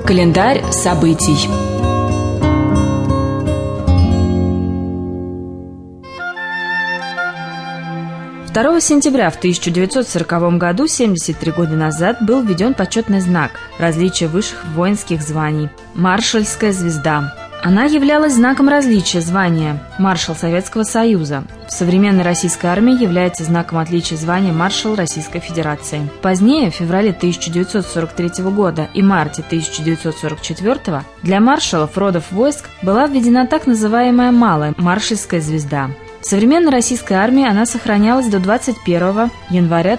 Календарь событий. 2 сентября в 1940 году, 73 года назад, был введен почетный знак различия высших воинских званий – маршальская звезда. Она являлась знаком различия звания маршал Советского Союза. В современной российской армии является знаком отличия звания маршал Российской Федерации. Позднее, в феврале 1943 года и марте 1944 для маршалов родов войск была введена так называемая малая маршальская звезда. В современной российской армии она сохранялась до 21 января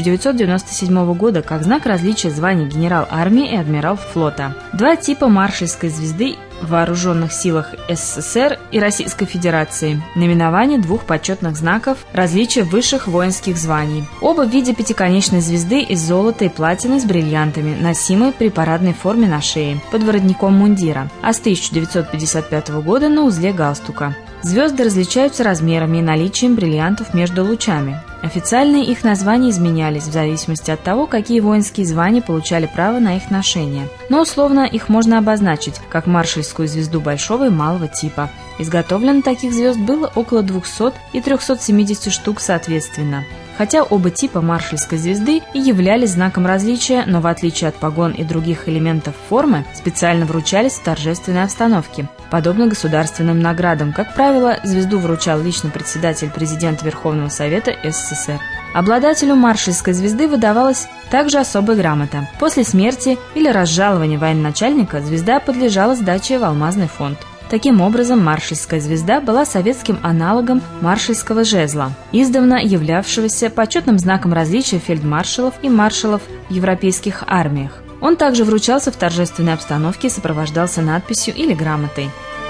1997 года как знак различия званий генерал армии и адмирал флота. Два типа маршальской звезды в вооруженных силах СССР и Российской Федерации. Наименование двух почетных знаков различия высших воинских званий. Оба в виде пятиконечной звезды из золота и платины с бриллиантами, носимой при парадной форме на шее, под воротником мундира, а с 1955 года на узле галстука. Звезды различаются размерами и наличием бриллиантов между лучами. Официальные их названия изменялись в зависимости от того, какие воинские звания получали право на их ношение. Но условно их можно обозначить как маршальскую звезду большого и малого типа. Изготовлено таких звезд было около 200 и 370 штук соответственно. Хотя оба типа маршальской звезды и являлись знаком различия, но в отличие от погон и других элементов формы, специально вручались в торжественной обстановке, подобно государственным наградам. Как правило, звезду вручал лично председатель-президент Верховного Совета СССР. Обладателю маршальской звезды выдавалась также особая грамота. После смерти или разжалования военачальника звезда подлежала сдаче в алмазный фонд. Таким образом, маршальская звезда была советским аналогом маршальского жезла, издавна являвшегося почетным знаком различия фельдмаршалов и маршалов в европейских армиях. Он также вручался в торжественной обстановке и сопровождался надписью или грамотой.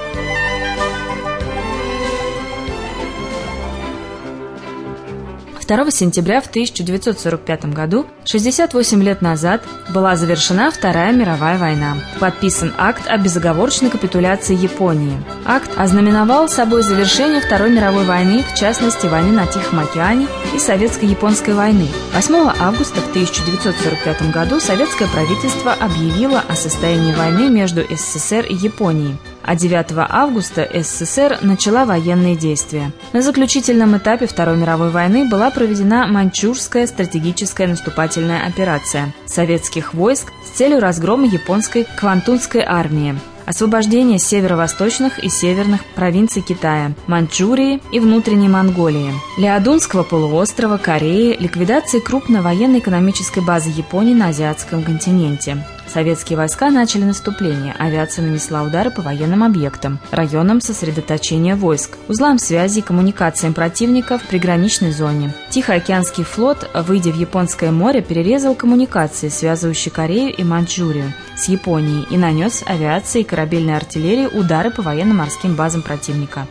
2 сентября в 1945 году, 68 лет назад, была завершена Вторая мировая война. Подписан акт о безоговорочной капитуляции Японии. Акт ознаменовал собой завершение Второй мировой войны, в частности войны на Тихом океане и Советско-японской войны. 8 августа в 1945 году советское правительство объявило о состоянии войны между СССР и Японией. А 9 августа СССР начала военные действия. На заключительном этапе Второй мировой войны была проведена Маньчжурская стратегическая наступательная операция советских войск с целью разгрома японской Квантунской армии, освобождения северо-восточных и северных провинций Китая, Маньчжурии и внутренней Монголии, Лиадунского полуострова, Кореи, ликвидации крупной военно-экономической базы Японии на азиатском континенте. Советские войска начали наступление, авиация нанесла удары по военным объектам, районам сосредоточения войск, узлам связи и коммуникациям противника в приграничной зоне. Тихоокеанский флот, выйдя в Японское море, перерезал коммуникации, связывающие Корею и Маньчжурию с Японией, и нанес авиации и корабельной артиллерии удары по военно-морским базам противника.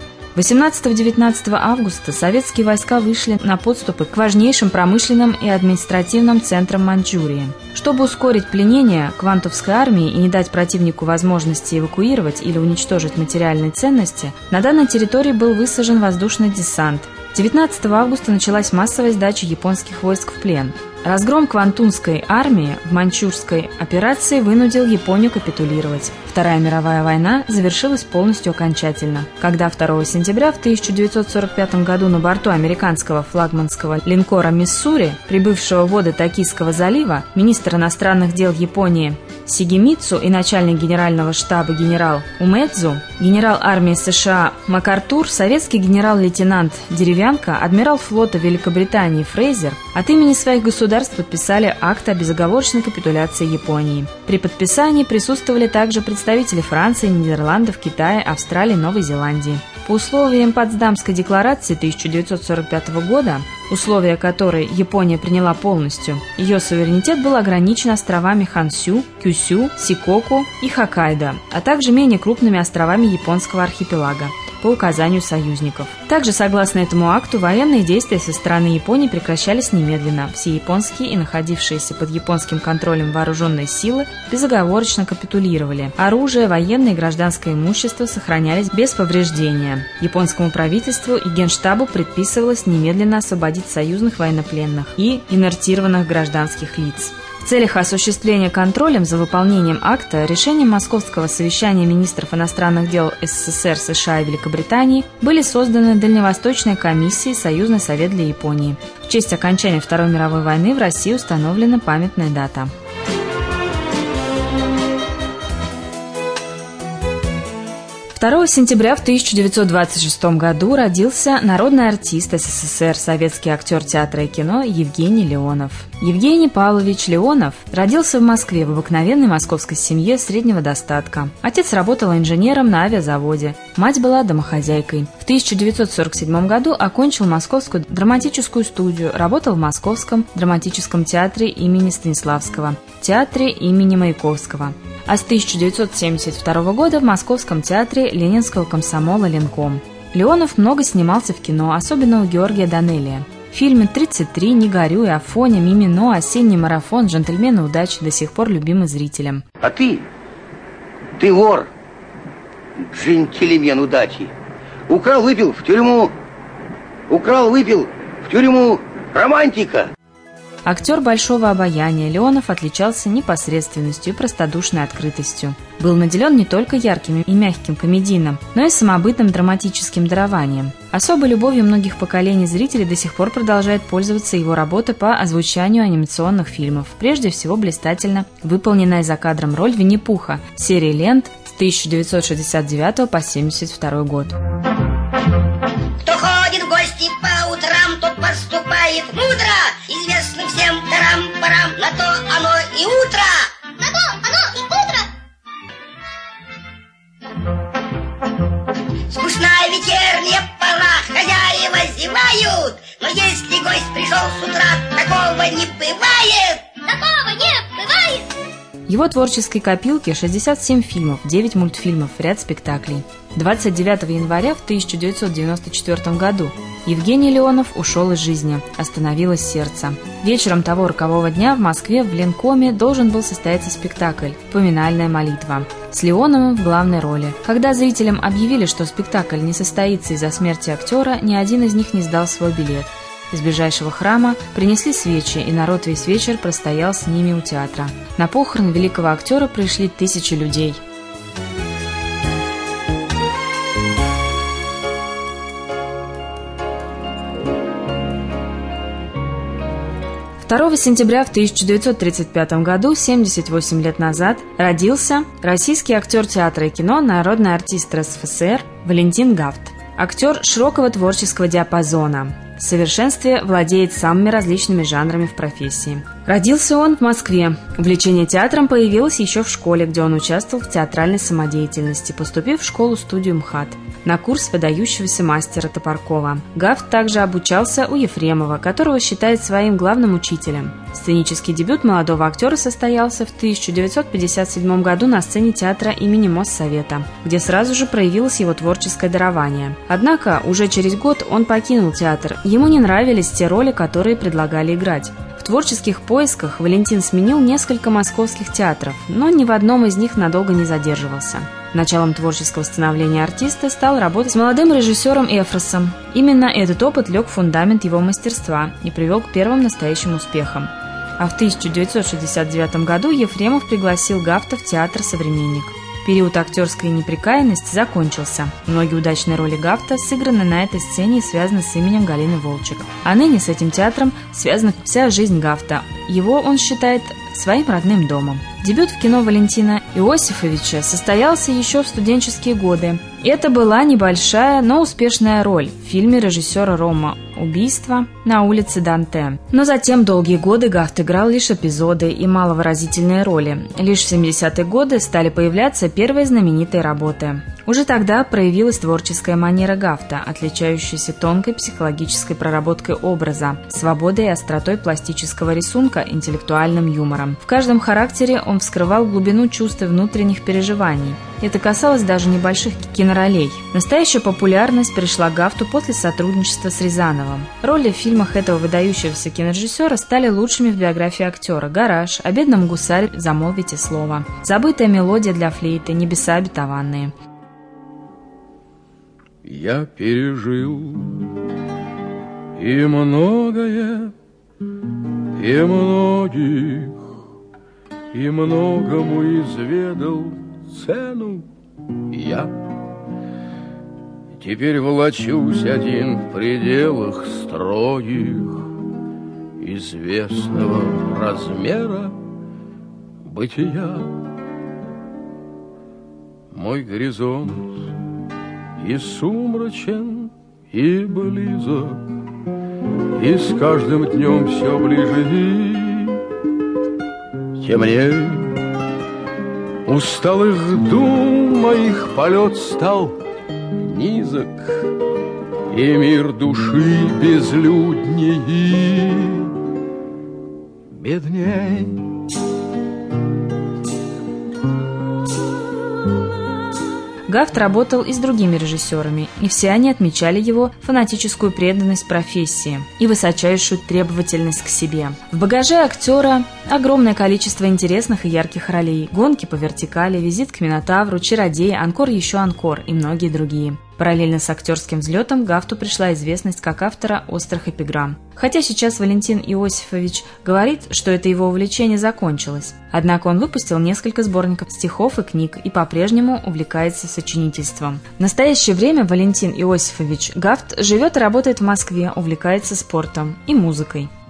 18-19 августа советские войска вышли на подступы к важнейшим промышленным и административным центрам Маньчжурии. Чтобы ускорить пленение Квантунской армии и не дать противнику возможности эвакуировать или уничтожить материальные ценности, на данной территории был высажен воздушный десант. 19 августа началась массовая сдача японских войск в плен. Разгром Квантунской армии в маньчжурской операции вынудил Японию капитулировать. Вторая мировая война завершилась полностью окончательно, когда 2 сентября в 1945 году на борту американского флагманского линкора «Миссури», прибывшего в воды Токийского залива, министр иностранных дел Японии Сигемицу и начальник генерального штаба генерал Умэдзу, генерал армии США МакАртур, советский генерал-лейтенант Деревянко, адмирал флота Великобритании Фрейзер от имени своих государств подписали акт о безоговорочной капитуляции Японии. При подписании присутствовали также представители Франции, Нидерландов, Китая, Австралии, Новой Зеландии. По условиям Потсдамской декларации 1945 года, условия которой Япония приняла полностью, ее суверенитет был ограничен островами Хансю, Кюсю, Сикоку и Хоккайдо, а также менее крупными островами японского архипелага по указанию союзников. Также, согласно этому акту, военные действия со стороны Японии прекращались немедленно. Все японские и находившиеся под японским контролем вооруженные силы безоговорочно капитулировали. Оружие, военное и гражданское имущество сохранялись без повреждения. Японскому правительству и Генштабу предписывалось немедленно освободить союзных военнопленных и инертированных гражданских лиц. В целях осуществления контролем за выполнением акта решением Московского совещания министров иностранных дел СССР, США и Великобритании были созданы Дальневосточная комиссия и Союзный совет для Японии. В честь окончания Второй мировой войны в России установлена памятная дата. 2 сентября в 1926 году родился народный артист СССР, советский актер театра и кино Евгений Леонов. Евгений Павлович Леонов родился в Москве в обыкновенной московской семье среднего достатка. Отец работал инженером на авиазаводе, мать была домохозяйкой. В 1947 году окончил Московскую драматическую студию, работал в Московском драматическом театре имени Станиславского, театре имени Маяковского. А с 1972 года в Московском театре Ленинского комсомола «Ленком». Леонов много снимался в кино, особенно у Георгия Данелия. Фильмы «33», «Не горюй», «Афоня», «Мимино», «Осенний марафон», «Джентльмены удачи» до сих пор любимы зрителям. А ты вор, джентльмен удачи. Украл, выпил в тюрьму. Украл, выпил в тюрьму. Романтика. Актер большого обаяния, Леонов отличался непосредственностью и простодушной открытостью. Был наделен не только ярким и мягким комедийным, но и самобытным драматическим дарованием. Особой любовью многих поколений зрителей до сих пор продолжает пользоваться его работа по озвучанию анимационных фильмов, прежде всего блистательно выполненная за кадром роль Винни-Пуха в серии лент с 1969 по 1972 год. Кто ходит в гости по утрам, тот поступает мудро. Известно всем тарам-парам, на то оно и утро. На то оно и утро. Скучная вечерняя пора, хозяева зевают. Но если гость пришел с утра, такого не бывает. Такого не бывает. В его творческой копилке 67 фильмов, 9 мультфильмов, ряд спектаклей. 29 января в 1994 году Евгений Леонов ушел из жизни, остановилось сердце. Вечером того рокового дня в Москве в Ленкоме должен был состояться спектакль «Поминальная молитва» с Леоновым в главной роли. Когда зрителям объявили, что спектакль не состоится из-за смерти актера, ни один из них не сдал свой билет. Из ближайшего храма принесли свечи, и народ весь вечер простоял с ними у театра. На похороны великого актера пришли тысячи людей. «2 сентября в 1935 году, 78 лет назад, родился российский актер театра и кино, народный артист РСФСР Валентин Гафт. Актер широкого творческого диапазона. В совершенстве владеет самыми различными жанрами в профессии. Родился он в Москве. Увлечение театром появилось еще в школе, где он участвовал в театральной самодеятельности, поступив в школу-студию МХАТ на курс выдающегося мастера Топоркова. Гафт также обучался у Ефремова, которого считает своим главным учителем. Сценический дебют молодого актера состоялся в 1957 году на сцене театра имени Моссовета, где сразу же проявилось его творческое дарование. Однако уже через год он покинул театр. Ему не нравились те роли, которые предлагали играть. В творческих поисках Валентин сменил несколько московских театров, но ни в одном из них надолго не задерживался. Началом творческого становления артиста стал работать с молодым режиссером Эфросом. Именно этот опыт лег в фундамент его мастерства и привел к первым настоящим успехам. А в 1969 году Ефремов пригласил Гафта в театр «Современник». Период актерской неприкаянности закончился. Многие удачные роли Гафта сыграны на этой сцене и связаны с именем Галины Волчек. А ныне с этим театром связана вся жизнь Гафта. Его он считает своим родным домом. Дебют в кино Валентина Иосифовича состоялся еще в студенческие годы. Это была небольшая, но успешная роль в фильме режиссера Рома «Убийство на улице Данте». Но затем долгие годы Гафт играл лишь эпизоды и маловыразительные роли. Лишь в 70-е годы стали появляться первые знаменитые работы. Уже тогда проявилась творческая манера Гафта, отличающаяся тонкой психологической проработкой образа, свободой и остротой пластического рисунка, интеллектуальным юмором. В каждом характере он вскрывал глубину чувств и внутренних переживаний. Это касалось даже небольших киноролей. Настоящая популярность пришла Гафту после сотрудничества с Рязановым. Роли в фильмах этого выдающегося кинорежиссера стали лучшими в биографии актера: «Гараж», «О бедном гусаре замолвите слово», «Забытая мелодия для флейты», «Небеса обетованные». Я пережил и многое, и многих и многому изведал цену я. Теперь волочусь один в пределах строгих известного размера бытия. Мой горизонт и сумрачен, и близок, и с каждым днем все ближе и темней. Усталых дум моих полет стал низок, и мир души безлюдней и бедней. Гафт работал и с другими режиссерами, и все они отмечали его фанатическую преданность профессии и высочайшую требовательность к себе. В багаже актера огромное количество интересных и ярких ролей: гонки по вертикали, визит к Минотавру, чародей, анкор еще анкор и многие другие. Параллельно с актерским взлетом Гафту пришла известность как автора острых эпиграмм. Хотя сейчас Валентин Иосифович говорит, что это его увлечение закончилось. Однако он выпустил несколько сборников стихов и книг и по-прежнему увлекается сочинительством. В настоящее время Валентин Иосифович Гафт живет и работает в Москве, увлекается спортом и музыкой.